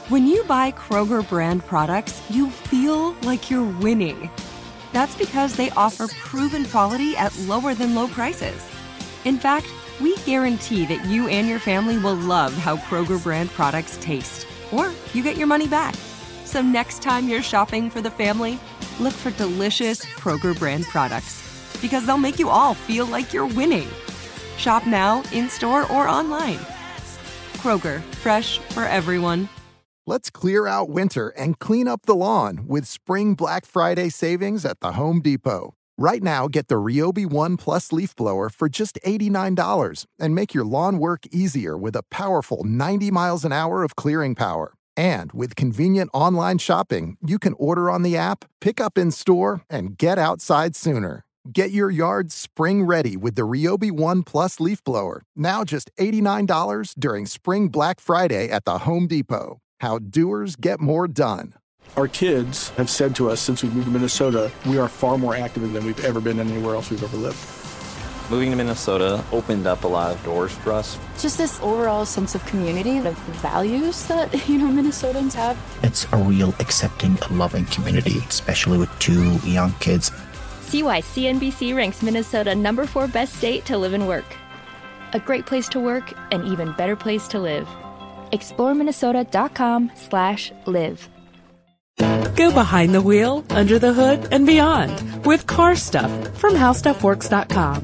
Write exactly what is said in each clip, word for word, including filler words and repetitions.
When you buy Kroger brand products, you feel like you're winning. That's because they offer proven quality at lower than low prices. In fact, we guarantee that you and your family will love how Kroger brand products taste, or you get your money back. So next time you're shopping for the family, look for delicious Kroger brand products, because they'll make you all feel like you're winning. Shop now, in-store, or online. Kroger, fresh for everyone. Let's clear out winter and clean up the lawn with spring Black Friday savings at the Home Depot. Right now, get the Ryobi One Plus leaf blower for just eighty-nine dollars and make your lawn work easier with a powerful ninety miles an hour of clearing power. And with convenient online shopping, you can order on the app, pick up in store, and get outside sooner. Get your yard spring ready with the Ryobi One Plus leaf blower, now just eighty-nine dollars during Spring Black Friday at the Home Depot. How doers get more done. Our kids have said to us since we moved to Minnesota, we are far more active than we've ever been anywhere else we've ever lived. Moving to Minnesota opened up a lot of doors for us. Just this overall sense of community, the values that, you know, Minnesotans have. It's a real accepting, loving community, especially with two young kids. See why C N B C ranks Minnesota number four best state to live and work. A great place to work, an even better place to live. explore minnesota dot com slash live. Go behind the wheel, under the hood, and beyond with Car Stuff from how stuff works dot com.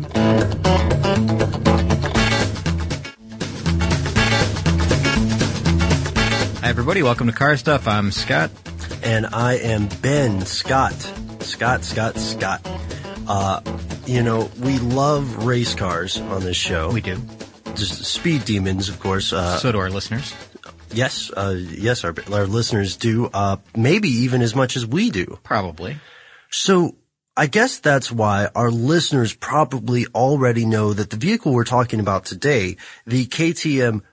Hi, everybody. Welcome to Car Stuff. I'm Scott. And I am Ben Scott. Scott, Scott, Scott. Uh, you know, we love race cars on this show. We do. Just speed demons, of course. Uh, so do our listeners. Yes, uh, yes, our, our listeners do. Uh, maybe even as much as we do. Probably. So I guess that's why our listeners probably already know that the vehicle we're talking about today, the K T M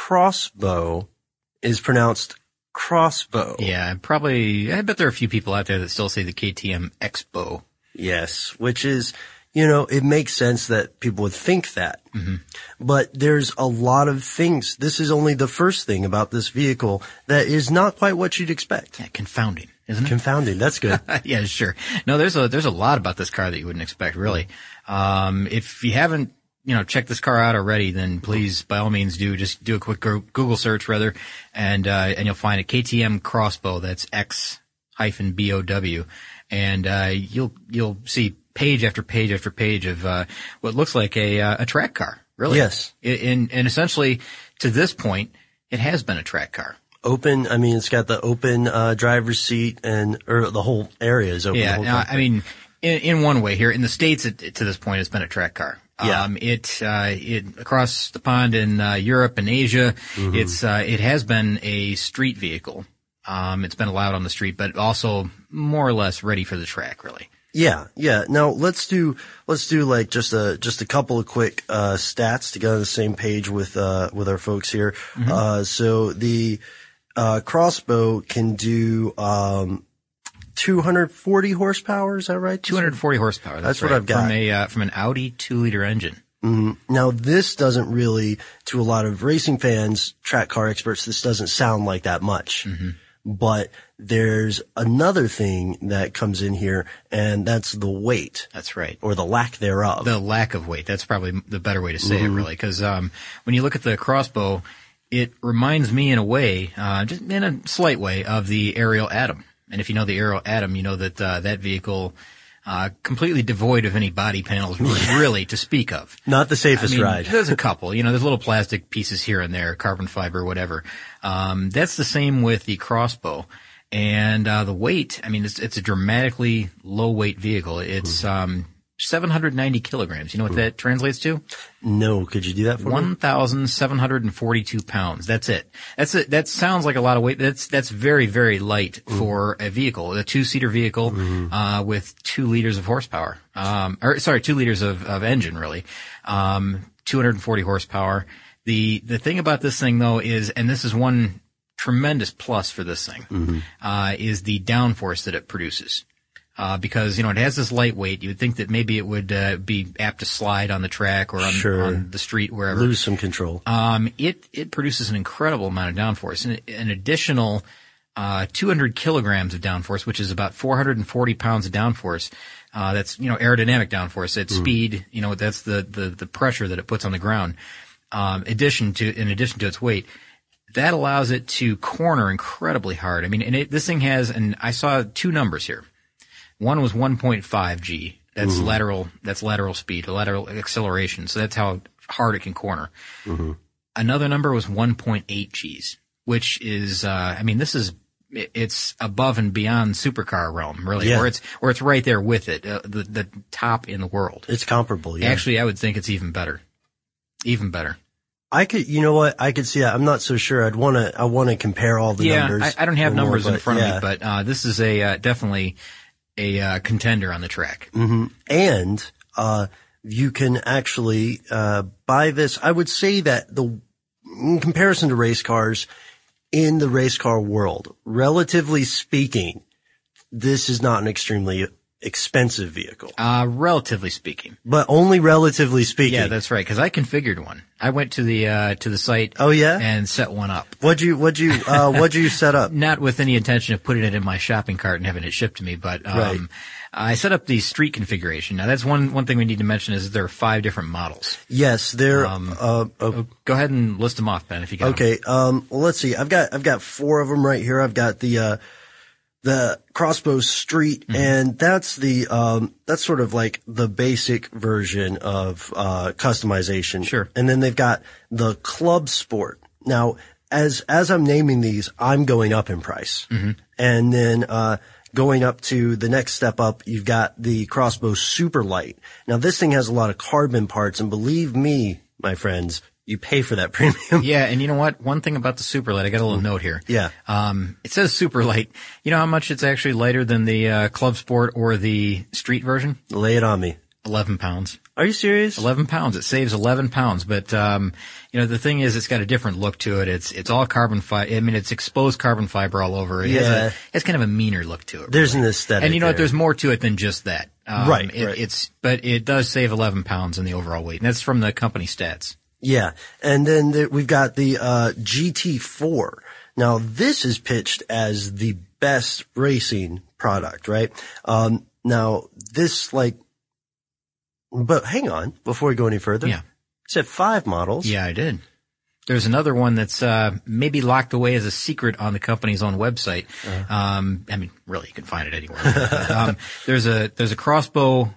Crossbow, is pronounced Crossbow. Yeah, probably. I bet there are a few people out there that still say the K T M X-Bow. Yes, which is, you know, it makes sense that people would think that. Mm-hmm. But there's a lot of things. This is only the first thing about this vehicle that is not quite what you'd expect. Yeah, confounding, isn't it? Confounding. That's good. Yeah, sure. No, there's a, there's a lot about this car that you wouldn't expect, really. Um, if you haven't, you know, checked this car out already, then please, by all means, do. Just do a quick Google search, rather, and, uh, and you'll find a K T M Crossbow. That's X hyphen B O W. And, uh, you'll, you'll see page after page after page of, uh, what looks like a, uh, a track car, really. Yes. And, and essentially, to this point, it has been a track car. Open, I mean, it's got the open, uh, driver's seat and, or the whole area is open. Yeah. The whole Now, I mean, in, in one way here, in the States, it, to this point, it's been a track car. Yeah. Um, it, uh, it, across the pond in, uh, Europe and Asia, mm-hmm. it's, uh, it has been a street vehicle. Um, it's been allowed on the street, but also more or less ready for the track, really. Yeah, yeah. Now let's do, let's do like just a, just a couple of quick, uh, stats to get on the same page with, uh, with our folks here. Mm-hmm. Uh, so the, uh, Crossbow can do, um, two hundred forty horsepower, is that right? two hundred forty horsepower. That's, That's right. what I've got. From a, uh, from an Audi two liter engine. Mm-hmm. Now this doesn't really, to a lot of racing fans, track car experts, this doesn't sound like that much. Mm-hmm. But there's another thing that comes in here, and that's the weight. That's right. Or the lack thereof. The lack of weight. That's probably the better way to say mm-hmm. it, really. Because um, when you look at the Crossbow, it reminds me in a way, uh, just in a slight way, of the Ariel Atom. And if you know the Ariel Atom, you know that uh, that vehicle, uh, completely devoid of any body panels, really, to speak of. Not the safest I mean, ride. There's a couple. You know, there's little plastic pieces here and there, carbon fiber, whatever. Um, that's the same with the Crossbow. And uh the weight, I mean, it's, it's a dramatically low-weight vehicle. It's mm. um seven hundred ninety kilograms. You know what mm. that translates to? No. Could you do that for one thousand seven hundred forty-two pounds. That's it. That's it. That sounds like a lot of weight. That's that's very, very light mm. for a vehicle, a two-seater vehicle mm. uh with two liters of horsepower. Um or sorry, two liters of, of engine, really. Um two hundred forty horsepower. The the thing about this thing, though, is, and this is one tremendous plus for this thing, mm-hmm. uh, is the downforce that it produces. Uh, because, you know, it has this lightweight. You would think that maybe it would, uh, be apt to slide on the track or on, sure. on the street, wherever. Lose some control. Um, it, it produces an incredible amount of downforce. An, an additional, uh, two hundred kilograms of downforce, which is about four hundred forty pounds of downforce. Uh, that's, you know, aerodynamic downforce. At mm. speed, you know, that's the, the, the pressure that it puts on the ground. Um, addition to, in addition to its weight. That allows it to corner incredibly hard. I mean, and it, this thing has, and I saw two numbers here. One was one point five G. That's mm-hmm. lateral, that's lateral speed, lateral acceleration. So that's how hard it can corner. Mm-hmm. Another number was one point eight Gs, which is, uh, I mean, this is, it's above and beyond supercar realm, really, yeah. or it's, or it's right there with it, uh, the, the top in the world. It's comparable, yeah. Actually, I would think it's even better. Even better. I could, you know what? I could see that. I'm not so sure. I'd want to, I want to compare all the yeah, numbers. I, I don't have numbers more, in front yeah. of me, but, uh, this is a, uh, definitely, a uh, contender on the track. Mm-hmm. And uh you can actually uh buy this. I would say that the in comparison to race cars in the race car world, relatively speaking, this is not an extremely expensive vehicle. Uh relatively speaking. But only relatively speaking. Yeah, that's right, cuz I configured one. I went to the uh to the site oh, yeah? and set one up. What'd you what'd you uh what'd you set up? Not with any intention of putting it in my shopping cart and having it shipped to me, but um right. I set up the street configuration. Now that's one one thing we need to mention is that there are five different models. Yes, there um uh, uh go ahead and list them off, Ben, if you got Okay, them. um well let's see. I've got I've got four of them right here. I've got the uh the Crossbow Street, mm-hmm. and that's the, um, that's sort of like the basic version of, uh, customization. Sure. And then they've got the Club Sport. Now, as, as I'm naming these, I'm going up in price. Mm-hmm. And then, uh, going up to the next step up, you've got the Crossbow Super Light. Now, this thing has a lot of carbon parts, and believe me, my friends, you pay for that premium. Yeah, and you know what? One thing about the Super Light, I got a little note here. Yeah. Um, it says Super Light. You know how much it's actually lighter than the uh, Club Sport or the Street version? Lay it on me. Eleven pounds. Are you serious? Eleven pounds. It saves eleven pounds. But um, you know, the thing is, it's got a different look to it. It's it's all carbon fiber. I mean, it's exposed carbon fiber all over. It yeah. has, a, it has kind of a meaner look to it. There's really. an aesthetic. And you know there. what? There's more to it than just that. Um, right, it, right. It's but it does save eleven pounds in the overall weight, and that's from the company stats. Yeah. And then there, we've got the, uh, G T four. Now this is pitched as the best racing product, right? Um, now this like, but hang on before we go any further. Yeah. You said five models. Yeah, I did. There's another one that's, uh, maybe locked away as a secret on the company's own website. Uh-huh. Um, I mean, really, you can find it anywhere. But, um, there's a, there's a Crossbow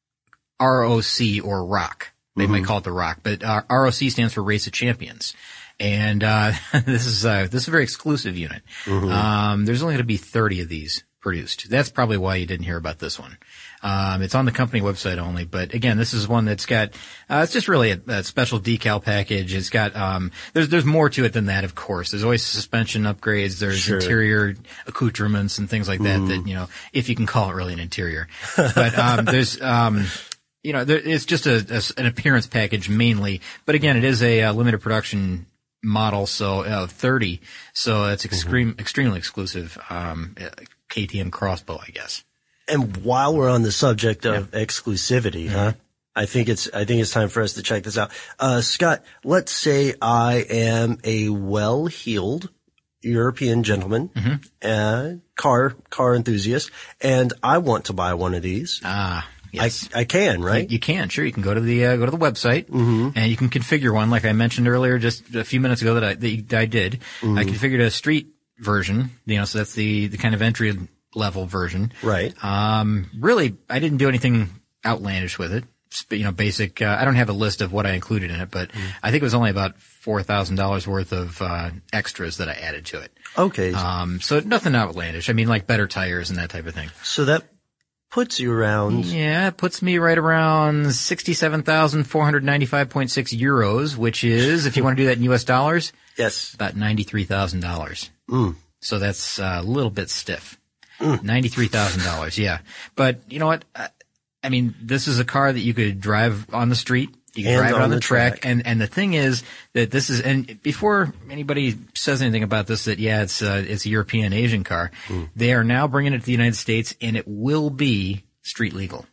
R O C or ROC. They mm-hmm. might call it the ROC, but uh, R O C stands for Race of Champions. And, uh, this is, uh, this is a very exclusive unit. Mm-hmm. Um, there's only going to be thirty of these produced. That's probably why you didn't hear about this one. Um, it's on the company website only, but again, this is one that's got, uh, it's just really a, a special decal package. It's got, um, there's, there's more to it than that, of course. There's always suspension upgrades. There's sure. interior accoutrements and things like that, mm. that, you know, if you can call it really an interior. But, um, there's, um, you know, there, it's just a, a, an appearance package mainly, but again, it is a, a limited production model, so of uh, thirty, so it's extreme, mm-hmm. extremely exclusive, um, K T M Crossbow, I guess. And while we're on the subject of yeah. exclusivity, mm-hmm. huh? I think it's, I think it's time for us to check this out. Uh, Scott, let's say I am a well-heeled European gentleman, mm-hmm. uh, car, car enthusiast, and I want to buy one of these. Ah. Yes. I, I can, right? You, you can, sure. You can go to the, uh, go to the website mm-hmm. and you can configure one like I mentioned earlier just a few minutes ago that I, that I did. Mm-hmm. I configured a street version, you know, so that's the, the kind of entry level version. Right. Um, really, I didn't do anything outlandish with it. You know, basic, uh, I don't have a list of what I included in it, but mm-hmm. I think it was only about four thousand dollars worth of, uh, extras that I added to it. Okay. Um, so nothing outlandish. I mean, like better tires and that type of thing. So that puts you around. Yeah, it puts me right around sixty-seven thousand four hundred ninety-five point six euros, which is, if you want to do that in U S dollars, yes, about ninety-three thousand dollars. Mm. So that's a little bit stiff. Mm. ninety-three thousand dollars, yeah. But you know what? I, I mean, this is a car that you could drive on the street. You can And drive it on on the, the track. track. And, and the thing is that this is, and before anybody says anything about this, that yeah, it's, uh, it's a European Asian car, mm. they are now bringing it to the United States and it will be street legal.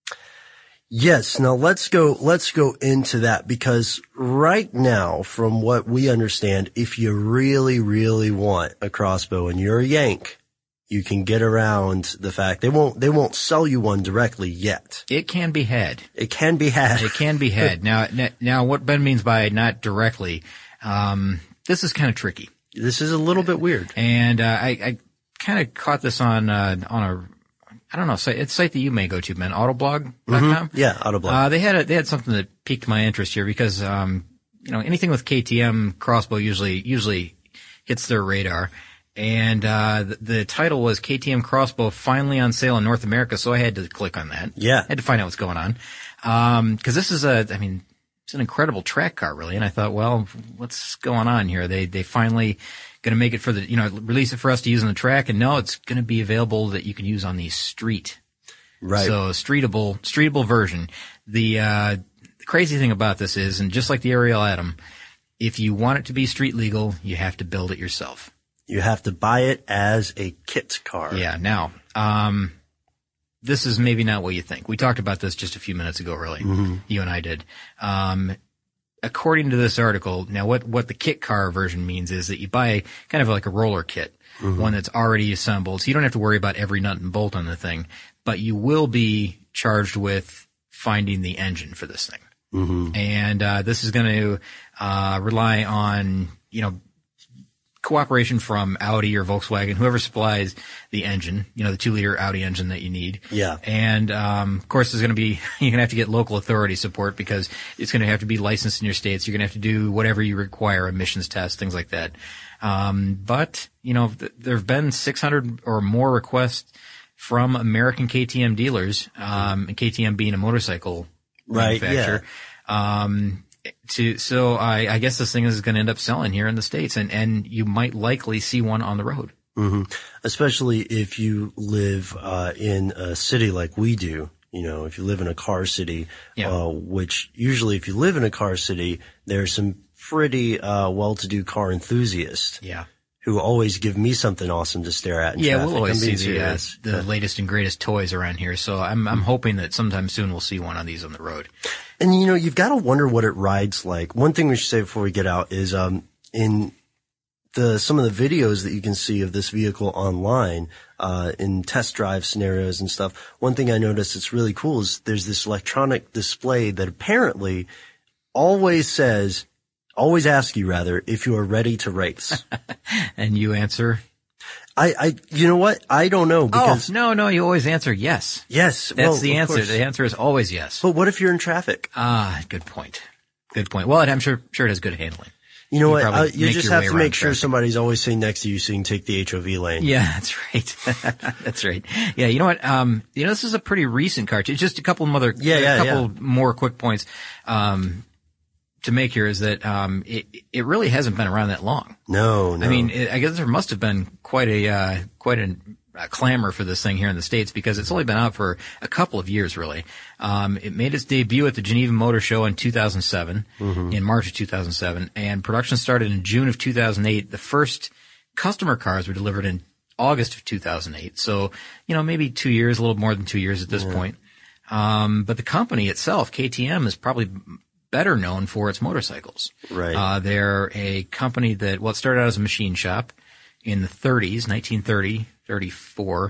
Yes. Now let's go, let's go into that because right now, from what we understand, if you really, really want a crossbow and you're a Yank, you can get around the fact they won't, they won't sell you one directly yet. It can be had. It can be had. It can be had. now, now what Ben means by not directly, um, this is kind of tricky. This is a little bit weird. And, uh, I, I kind of caught this on, uh, on a, I don't know, site, it's a site that you may go to, Ben, autoblog dot com. Mm-hmm. Yeah, Autoblog. Uh, they had a, they had something that piqued my interest here because, um, you know, anything with K T M crossbow usually, usually hits their radar. And, uh, the, the title was K T M crossbow finally on sale in North America. So I had to click on that. Yeah. I had to find out what's going on. Um, cause this is a, I mean, it's an incredible track car really. And I thought, well, what's going on here? They, they finally going to make it for the, you know, release it for us to use on the track. And no, it's going to be available that you can use on the street. Right. So streetable, streetable version. The, uh, the crazy thing about this is, and just like the Ariel Atom, if you want it to be street legal, you have to build it yourself. You have to buy it as a kit car. Yeah. Now, um, this is maybe not what you think. We talked about this just a few minutes ago, really. Mm-hmm. You and I did. Um, according to this article, now what, what the kit car version means is that you buy kind of like a roller kit, mm-hmm. one that's already assembled. So you don't have to worry about every nut and bolt on the thing, but you will be charged with finding the engine for this thing. Mm-hmm. And, uh, this is going to, uh, rely on, you know, cooperation from Audi or Volkswagen, whoever supplies the engine, you know, the two liter Audi engine that you need. Yeah. And, um, of course, there's going to be, you're going to have to get local authority support because it's going to have to be licensed in your states. You're going to have to do whatever you require, emissions tests, things like that. Um, but, you know, th- there have been six hundred or more requests from American K T M dealers, um, and K T M being a motorcycle right, manufacturer. Yeah. Um, To, so I, I guess this thing is going to end up selling here in the States, and, and you might likely see one on the road. Mm-hmm. Especially if you live, uh, in a city like we do. You know, if you live in a car city, yeah. uh, which usually if you live in a car city, there's some pretty, uh, well-to-do car enthusiasts. Yeah. Who always give me something awesome to stare at in yeah, traffic. we'll always I'm see the, uh, the yeah. latest and greatest toys around here. So I'm, I'm hoping that sometime soon we'll see one of these on the road. And you know, you've got to wonder what it rides like. One thing we should say before we get out is, um, in the, some of the videos that you can see of this vehicle online, uh, in test drive scenarios and stuff, one thing I noticed that's really cool is there's this electronic display that apparently always says, always ask you rather, if you are ready to race. And you answer? I, I, you know what? I don't know because. Oh, no, no, you always answer yes. Yes. That's well, the answer. Course. The answer is always yes. But what if you're in traffic? Ah, good point. Good point. Well, I'm sure, sure it has good handling. You know you what? Uh, you just have to make sure traffic. Somebody's always sitting next to you so you can take the H O V lane. Yeah, that's right. That's right. Yeah, you know what? Um, you know, this is a pretty recent car. Just a couple of other, yeah, yeah, a couple yeah. more quick points. Um, to make here is that, um, it, it really hasn't been around that long. No, no. I mean, it, I guess there must have been quite a, uh, quite a, a clamor for this thing here in the States because it's only been out for a couple of years, really. Um, it made its debut at the Geneva Motor Show in two thousand seven, mm-hmm. in March of two thousand seven, and production started in June of two thousand eight. The first customer cars were delivered in August of two thousand eight. So, you know, maybe two years, a little more than two years at this yeah. point. Um, but the company itself, K T M, is probably better known for its motorcycles. Right. Uh, they're a company that, well, it started out as a machine shop in the thirties, nineteen thirty, thirty-four.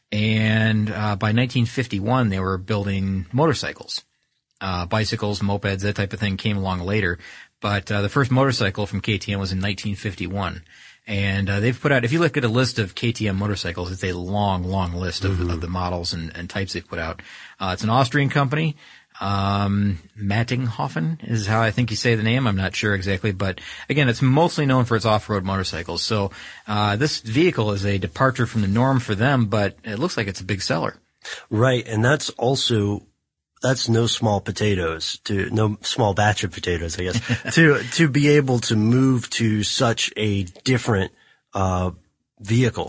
And, uh, by nineteen fifty-one, they were building motorcycles. Uh, bicycles, mopeds, that type of thing came along later. But, uh, the first motorcycle from K T M was in nineteen fifty-one. And, uh, they've put out, if you look at a list of K T M motorcycles, it's a long, long list of, mm-hmm. of the models and, and types they've put out. Uh, it's an Austrian company. Um, Mattinghofen is how I think you say the name. I'm not sure exactly, but again, it's mostly known for its off-road motorcycles. So, uh, this vehicle is a departure from the norm for them, but it looks like it's a big seller. Right. And that's also, that's no small potatoes to, no small batch of potatoes, I guess, to, to be able to move to such a different, uh, vehicle.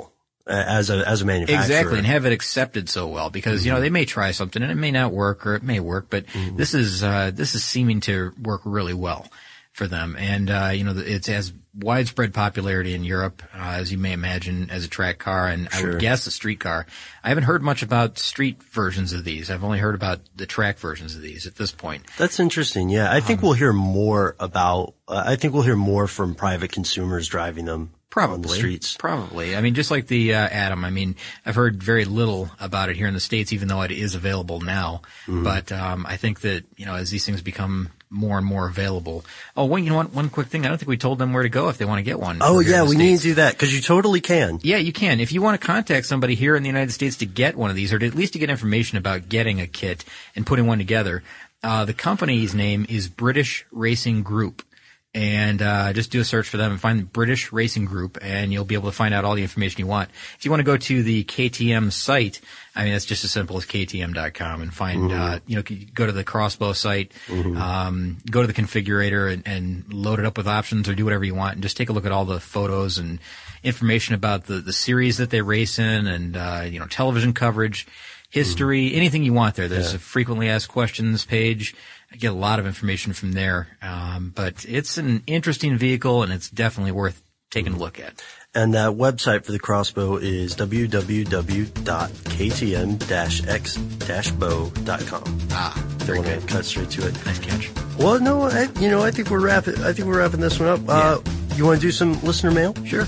as a as a manufacturer. Exactly, and have it accepted so well because mm-hmm. you know they may try something and it may not work or it may work, but mm-hmm. this is uh, this is seeming to work really well for them, and uh, you know it has widespread popularity in Europe, uh, as you may imagine, as a track car, and sure. I would guess a street car. I haven't heard much about street versions of these. I've only heard about the track versions of these at this point. That's interesting. Yeah, I think um, we'll hear more about. Uh, I think we'll hear more from private consumers driving them. Probably. On the streets. Probably. I mean, just like the, uh, Atom. I mean, I've heard very little about it here in the States, even though it is available now. Mm-hmm. But, um, I think that, you know, as these things become more and more available. Oh, one, you know what? One quick thing. I don't think we told them where to go if they want to get one. Oh, yeah. We need to do that because you totally can. Yeah, you can. If you want to contact somebody here in the United States to get one of these or to at least to get information about getting a kit and putting one together, uh, the company's name is British Racing Group. And, uh, just do a search for them and find British Racing Group and you'll be able to find out all the information you want. If you want to go to the K T M site, I mean, it's just as simple as K T M dot com and find, mm-hmm. uh, you know, go to the Crossbow site, mm-hmm. um, go to the configurator and, and load it up with options or do whatever you want and just take a look at all the photos and information about the, the series that they race in and, uh, you know, television coverage, history, mm-hmm. anything you want there. There's yeah. a frequently asked questions page. I get a lot of information from there, um, but it's an interesting vehicle, and it's definitely worth taking a look at. And that website for the Crossbow is w w w dot k t m dash x dash bow dot com. Ah, very Don't good. Want to cut straight to it. Nice catch. Well, no, I, you know, I think we're wrapping. I think we're wrapping this one up. Yeah. Uh, you want to do some listener mail? Sure.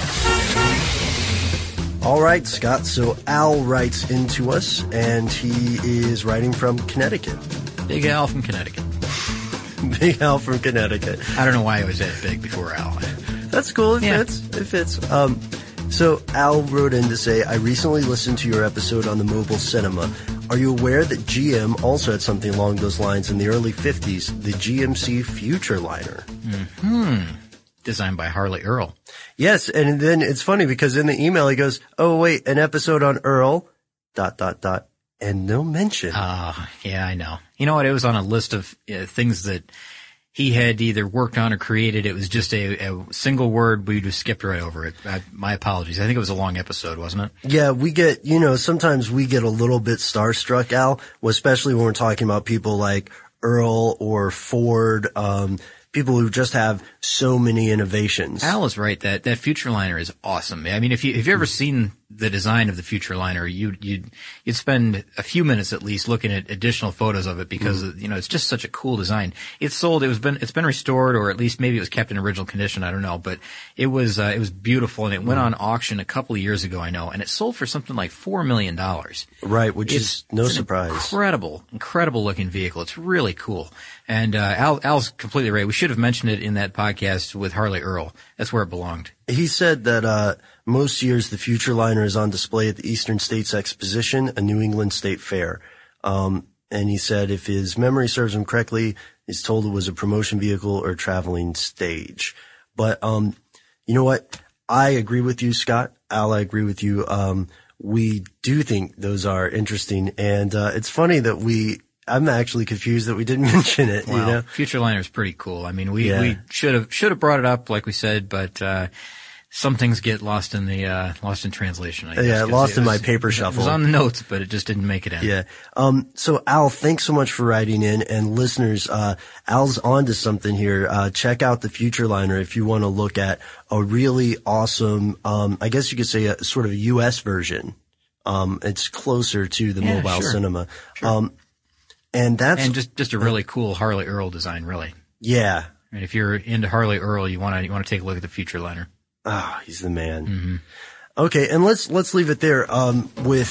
All right, Scott. So Al writes into us, and he is writing from Connecticut. Big Al from Connecticut. Big Al from Connecticut. I don't know why I was that big before Al. That's cool. It yeah. fits. It fits. Um, so Al wrote in to say, I recently listened to your episode on the mobile cinema. Are you aware that G M also had something along those lines in the early fifties, the G M C Futureliner? Mm-hmm. Designed by Harley Earl. Yes, and then it's funny because in the email he goes, oh, wait, an episode on Earl, dot, dot, dot. And no mention. Ah, uh, yeah, I know. You know what? It was on a list of uh, things that he had either worked on or created. It was just a, a single word. We just skipped right over it. I, my apologies. I think it was a long episode, wasn't it? Yeah, we get, you know, sometimes we get a little bit starstruck, Al, especially when we're talking about people like Earl or Ford, um, people who just have so many innovations. Al is right. That, that Futureliner is awesome. I mean, if you, have you ever seen the design of the Futureliner, you, you'd, you'd spend a few minutes at least looking at additional photos of it because, mm. you know, it's just such a cool design. It's sold, it was been, it's been restored or at least maybe it was kept in original condition. I don't know, but it was, uh, it was beautiful and it went mm. on auction a couple of years ago, I know, and it sold for something like four million dollars. Right, which it's, is no it's surprise. Incredible, incredible looking vehicle. It's really cool. And, uh, Al, Al's completely right. We should have mentioned it in that podcast with Harley Earl. That's where it belonged. He said that, uh, most years the Futureliner is on display at the Eastern States Exposition, a New England state fair. Um, and he said if his memory serves him correctly, he's told it was a promotion vehicle or traveling stage. But, um, you know what? I agree with you, Scott. Al, I agree with you. Um, we do think those are interesting. And, uh, it's funny that we, I'm actually confused that we didn't mention it. Wow. You know? Futureliner is pretty cool. I mean, we, yeah. we should have, should have brought it up, like we said, but, uh, some things get lost in the, uh, lost in translation, I guess. Yeah, lost was, in my paper shuffle. It was on the notes, but it just didn't make it in. Yeah. Um, so Al, thanks so much for writing in, and listeners, uh, Al's onto something here. Uh, check out the Futureliner if you want to look at a really awesome, um, I guess you could say a sort of a U S version. Um, it's closer to the yeah, mobile sure. cinema. Sure. Um, and that's. And just, just a really cool Harley Earl design, really. Yeah. I mean, if you're into Harley Earl, you want to, you want to take a look at the Futureliner. Ah, oh, he's the man. Mm-hmm. Okay, and let's let's leave it there. Um, with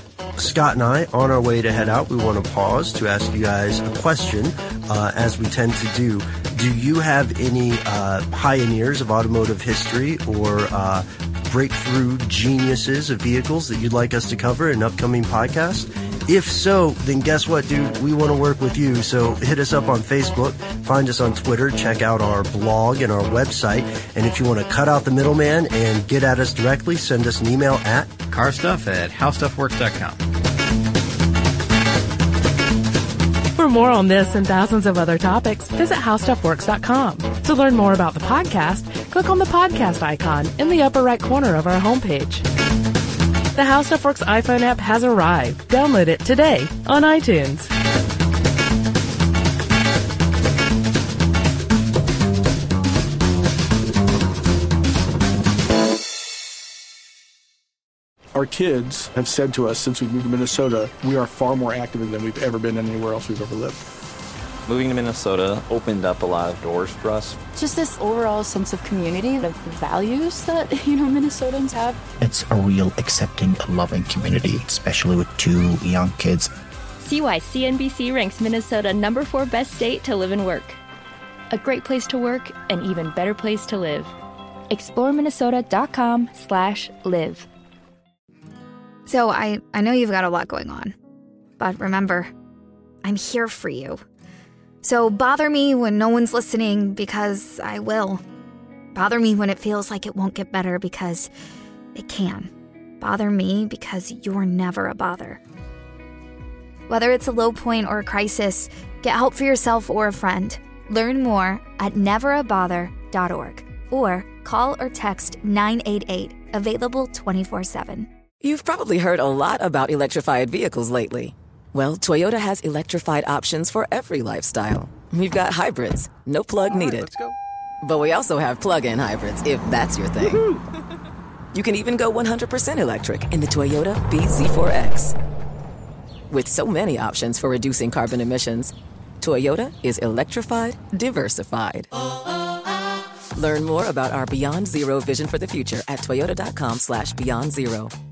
Scott and I on our way to head out, we want to pause to ask you guys a question, uh, as we tend to do. Do you have any uh, pioneers of automotive history or uh, breakthrough geniuses of vehicles that you'd like us to cover in an upcoming podcast? If so, then guess what, dude? We want to work with you. So hit us up on Facebook, find us on Twitter, check out our blog and our website. And if you want to cut out the middleman and get at us directly, send us an email at carstuff at howstuffworks dot com. For more on this and thousands of other topics, visit how stuff works dot com. To learn more about the podcast, click on the podcast icon in the upper right corner of our homepage. The How Stuff Works iPhone app has arrived. Download it today on iTunes. Our kids have said to us since we moved to Minnesota, we are far more active than we've ever been anywhere else we've ever lived. Moving to Minnesota opened up a lot of doors for us. Just this overall sense of community, the values that, you know, Minnesotans have. It's a real accepting, loving community, especially with two young kids. See why C N B C ranks Minnesota number four best state to live and work. A great place to work, an even better place to live. explore minnesota dot com slash live. So I, I know you've got a lot going on, but remember, I'm here for you. So bother me when no one's listening, because I will. Bother me when it feels like it won't get better, because it can. Bother me because you're never a bother. Whether it's a low point or a crisis, get help for yourself or a friend. Learn more at never a bother dot org or call or text nine eight eight, available twenty-four seven. You've probably heard a lot about electrified vehicles lately. Well, Toyota has electrified options for every lifestyle. We've got hybrids, no plug All right, needed. let's go. But we also have plug-in hybrids, if that's your thing. Woo-hoo. You can even go one hundred percent electric in the Toyota B Z four X. With so many options for reducing carbon emissions, Toyota is electrified, diversified. Learn more about our Beyond Zero vision for the future at toyota dot com slash beyond zero.